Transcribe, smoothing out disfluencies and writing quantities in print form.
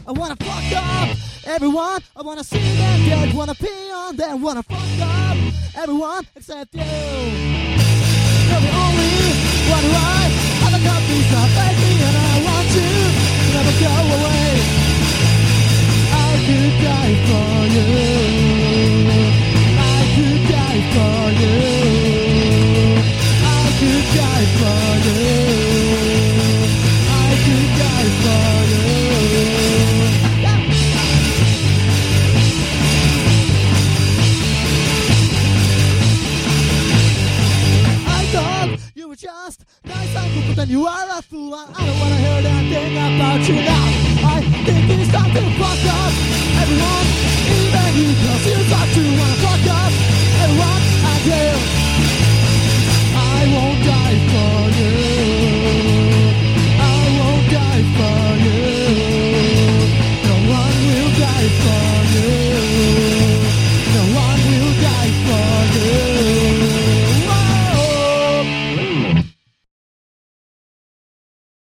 I wanna fuck up everyone. I wanna see them dead. Wanna pee on them. Wanna fuck up everyone except you. You're the only one right. Other companies not like me, and I want you to never go away. I could die for you. I could die for you. I could die for you. I could die for you. I thought you were just nice and cool, but then you are a fool. I don't wanna hear that thing about you now. I think it's time to fuck up everyone, even you, 'cause you thought you wanna fuck up everyone and you. I won't die for you. I won't die for you. No one will die for you.